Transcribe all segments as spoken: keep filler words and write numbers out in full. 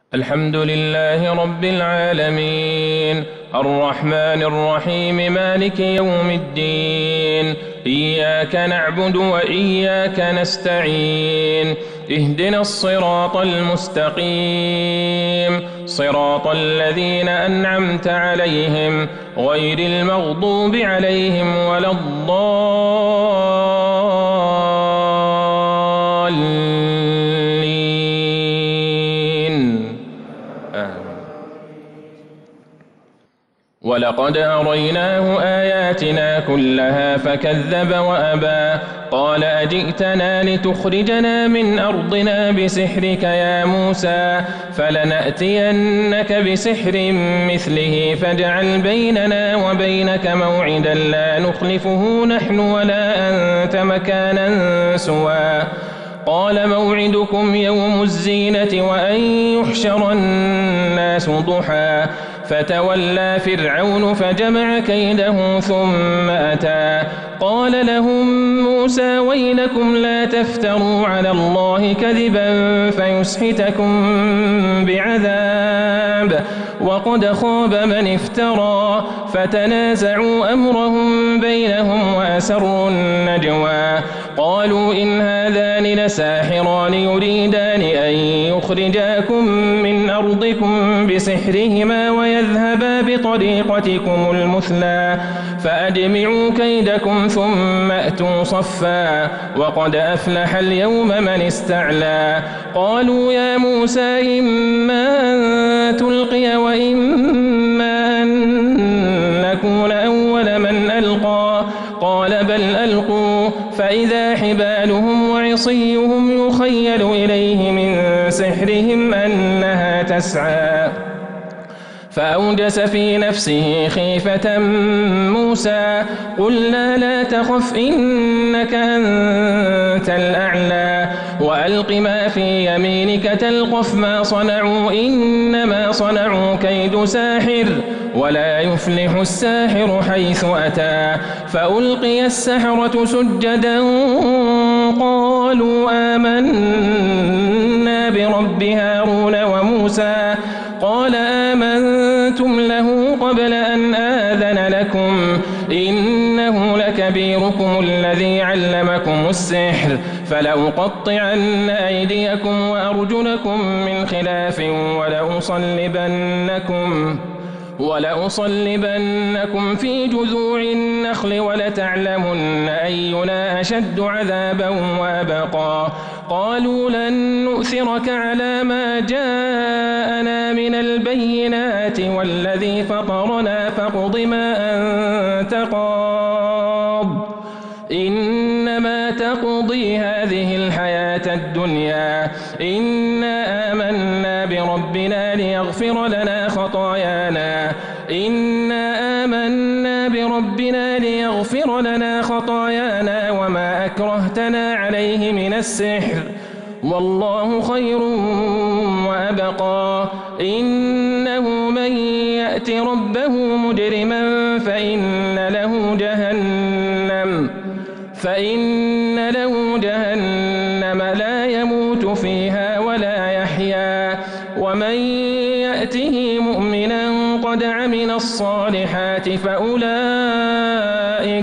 الحمد لله رب العالمين الرحمن الرحيم مالك يوم الدين إياك نعبد وإياك نستعين اهدنا الصراط المستقيم صراط الذين أنعمت عليهم غير المغضوب عليهم ولا الضالين آمين. ولقد أريناه آياتنا كلها فكذب وأبى قال أجئتنا لتخرجنا من أرضنا بسحرك يا موسى فلنأتينك بسحر مثله فاجعل بيننا وبينك موعدا لا نخلفه نحن ولا أنت مكانا سوى قال موعدكم يوم الزينة وأن يحشر الناس ضحى فتولى فرعون فجمع كيده ثم أتى قال لهم موسى ويلكم لا تفتروا على الله كذبا فيسحتكم بعذاب وقد خاب من افترى فتنازعوا أمرهم بينهم وأسروا النجوى قالوا إن هذان لساحران يريدان أن يخرجاكم من أرضكم بسحرهما ويذهبا بطريقتكم المثلى فأجمعوا كيدكم ثم أتوا صفا وقد أفلح اليوم من استعلى قالوا يا موسى إما أن تلقي وإما أن نكون أول من ألقى قال بل ألقوا فإذا حبالهم وعصيهم يخيل إليه من سحرهم أنها تسعى فأوجس في نفسه خيفة موسى قلنا لا تخف إنك أنت الأعلى وألق ما في يمينك تلقف ما صنعوا إنما صنعوا كيد ساحر ولا يفلح الساحر حيث أتى فألقي السحرة سجدا قالوا آمنا برب هارون وموسى قال آمنتم له قبل أن آذن لكم إنه لكبيركم الذي علمكم السحر فلأقطعن أيديكم وأرجلكم من خلاف ولأصلبنكم ولأصلبنكم في جذوع النخل ولتعلمن أينا أشد عذابا وأبقى قالوا لن نؤثرك على ما جاءنا من البينات والذي فطرنا فاقض ما أنت قاض إنما تقضي هذه الحياة الدنيا إنا آمنا بربنا ليغفر لنا خطايانا إنا آمنا بربنا ليغفر لنا خطايانا وما أكرهتنا عليه من السحر والله خير وأبقى إنه من يأت ربه مجرما فإن له جهنم فإن له جهنم لا يموت فيها ولا يحيا ومن يأته مؤمنا قد عمل الصالحات فأولئك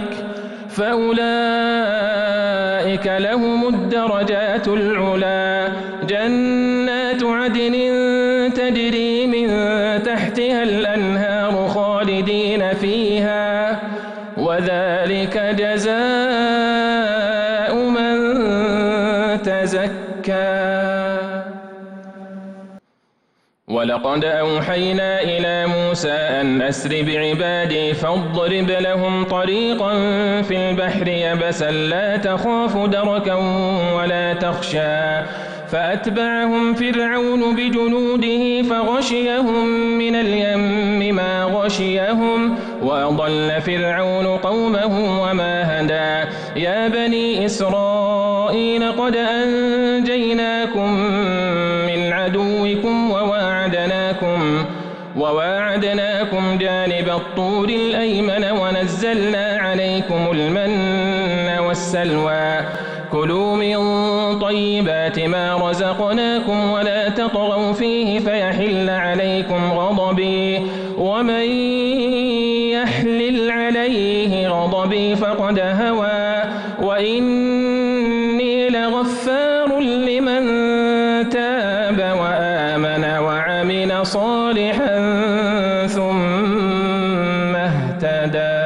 فأولئك لهم الدرجات العلا جنات عدن تجري من تحتها الأنهار خالدين فيها وذلك جزاء من تزكى ولقد أوحينا إلى موسى أن أسر بعبادي فاضرب لهم طريقا في البحر يبسا لا تخاف دركا ولا تخشى فأتبعهم فرعون بجنوده فغشيهم من اليم ما غشيهم وأضل فرعون قومه وما هدى يا بني إسرائيل قد أنجيناكم من عدوكم وواعدناكم وواعدناكم جانب الطور الأيمن ونزلنا عليكم المن والسلوى كلوا من طيبات ما رزقناكم ولا تطغوا فيه فيحل عليكم غضبي ومن يحلل عليه غضبي فقد هوى وإني لغفار لمن تاب وآمن وعمل صالحا ثم اهتدى.